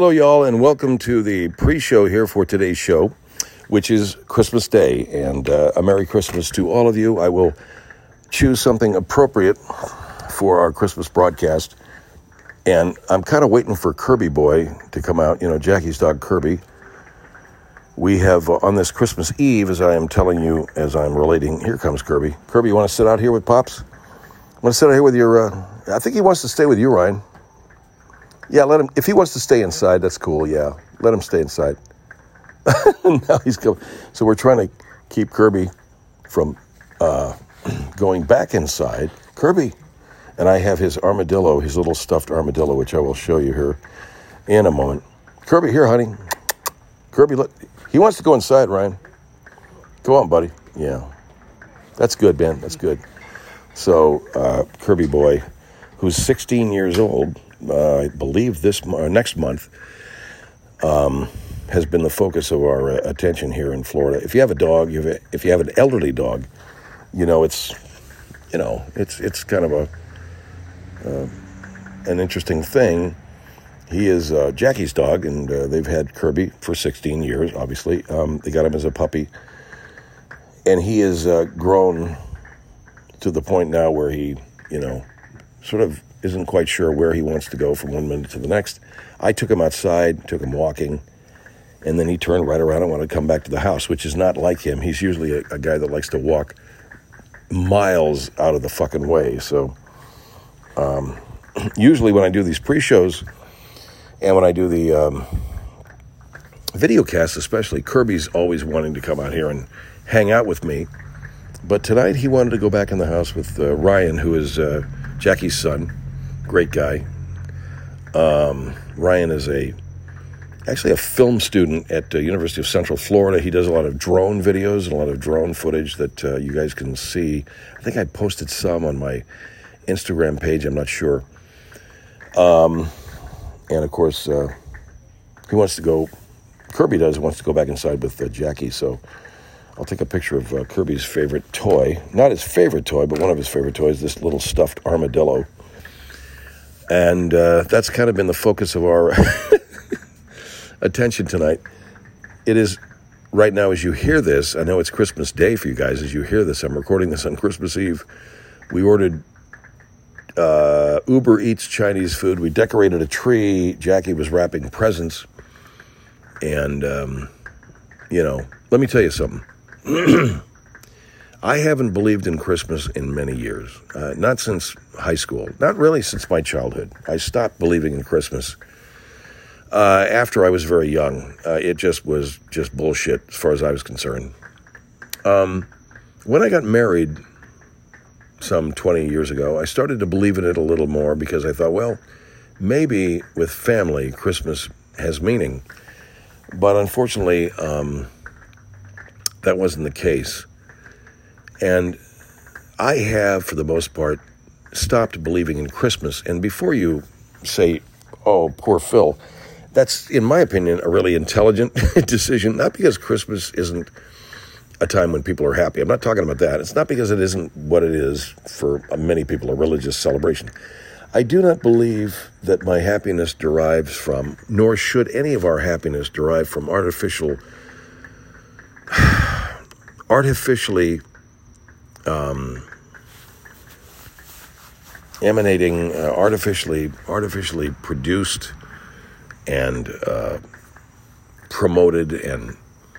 Hello, y'all, and welcome to the pre-show here for today's show, which is Christmas Day, and a Merry Christmas to all of you. I will choose something appropriate for our Christmas broadcast, and I'm kind of waiting for Kirby Boy to come out, Jackie's dog Kirby. We have, on this Christmas Eve, as I am telling you, as I'm relating, here comes Kirby. Kirby, you want to sit out here with Pops? Want to sit out here with your, I think he wants to stay with you, Ryan. Yeah, let him, if he wants to stay inside, that's cool, yeah. Let him stay inside. Now he's coming. So we're trying to keep Kirby from going back inside. Kirby, and I have his armadillo, his little stuffed armadillo, which I will show you here in a moment. Kirby, here, honey. Kirby, look, he wants to go inside, Ryan. Go on, buddy. Yeah, that's good, man, that's good. So Kirby Boy, who's 16 years old, I believe next month, has been the focus of our attention here in Florida. If you have a dog, if you have an elderly dog, it's kind of an interesting thing. He is Jackie's dog, and they've had Kirby for 16 years, obviously. They got him as a puppy, and he has grown to the point now where he, sort of isn't quite sure where he wants to go from one minute to the next. I took him outside, took him walking, and then he turned right around and wanted to come back to the house, which is not like him. He's usually a guy that likes to walk miles out of the fucking way. So usually when I do these pre-shows and when I do the video casts especially, Kirby's always wanting to come out here and hang out with me. But tonight he wanted to go back in the house with Ryan, who is Jackie's son. Great guy. Ryan is actually a film student at the University of Central Florida. He does a lot of drone videos and a lot of drone footage that you guys can see. I think I posted some on my Instagram page. I'm not sure. And of course, Kirby wants to go back inside with Jackie. So I'll take a picture of Kirby's favorite toy. Not his favorite toy, but one of his favorite toys, this little stuffed armadillo. And that's kind of been the focus of our attention tonight. It is, right now as you hear this, I know it's Christmas Day for you guys as you hear this. I'm recording this on Christmas Eve. We ordered Uber Eats Chinese food. We decorated a tree. Jackie was wrapping presents. And, let me tell you something. I haven't believed in Christmas in many years, not since high school, not really since my childhood. I stopped believing in Christmas after I was very young. It just was just bullshit as far as I was concerned. When I got married some 20 years ago, I started to believe in it a little more because I thought, well, maybe with family, Christmas has meaning. But unfortunately, that wasn't the case. And I have, for the most part, stopped believing in Christmas. And before you say, oh, poor Phil, that's, in my opinion, a really intelligent decision. Not because Christmas isn't a time when people are happy. I'm not talking about that. It's not because it isn't what it is for many people, a religious celebration. I do not believe that my happiness derives from, nor should any of our happiness derive from artificially emanating, artificially produced and promoted and,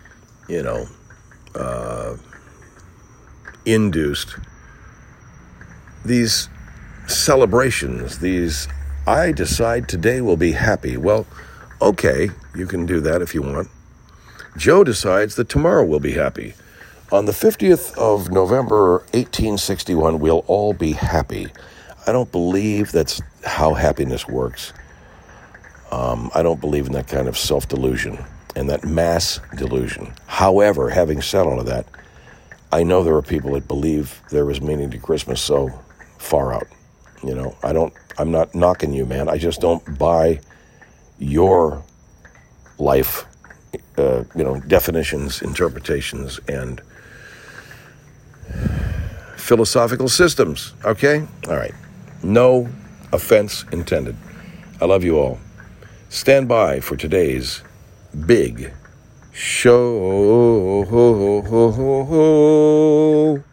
induced these celebrations, I decide today will be happy. Well, okay, you can do that if you want. Joe decides that tomorrow will be happy. On the 50th of November, 1861, we'll all be happy. I don't believe that's how happiness works. I don't believe in that kind of self-delusion and that mass delusion. However, having said all of that, I know there are people that believe there is meaning to Christmas so far out. I'm not knocking you, man. I just don't buy your life, definitions, interpretations, and philosophical systems, okay? All right. No offense intended. I love you all. Stand by for today's big show.